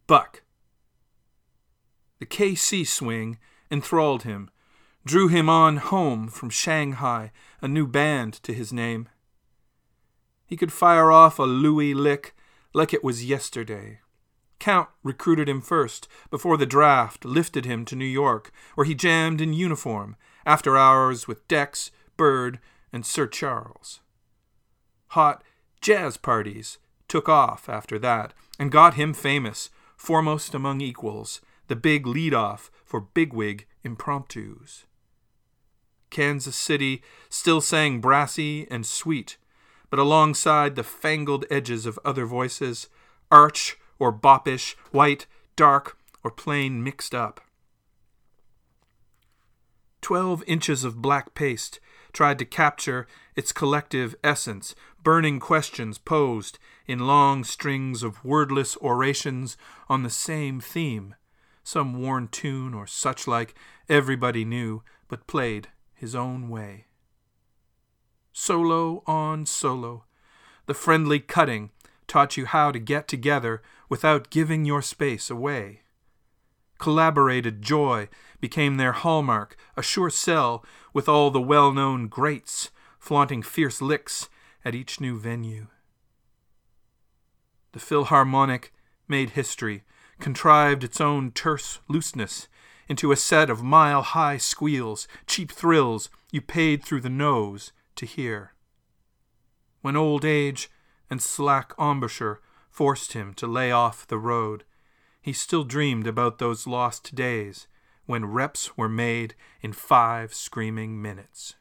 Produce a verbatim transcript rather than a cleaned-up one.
Buck. The K C swing enthralled him, drew him on home from Shanghai, a new band to his name. He could fire off a Louis lick like it was yesterday. Count recruited him first, before the draft lifted him to New York, where he jammed in uniform, after hours with Dex, Bird, and Sir Charles. Hot jazz parties took off after that, and got him famous, foremost among equals, the big lead-off for bigwig impromptus. Kansas City still sang brassy and sweet, but alongside the fangled edges of other voices, arch or boppish, white, dark, or plain mixed up. Twelve inches of black paste tried to capture its collective essence, burning questions posed in long strings of wordless orations on the same theme, some worn tune or such like everybody knew, but played his own way. Solo on solo, the friendly cutting taught you how to get together without giving your space away. Collaborated joy became their hallmark, a sure sell with all the well-known greats, flaunting fierce licks at each new venue. The Philharmonic made history, contrived its own terse looseness into a set of mile-high squeals, cheap thrills you paid through the nose to hear. When old age and slack embouchure forced him to lay off the road, he still dreamed about those lost days when reps were made in five screaming minutes.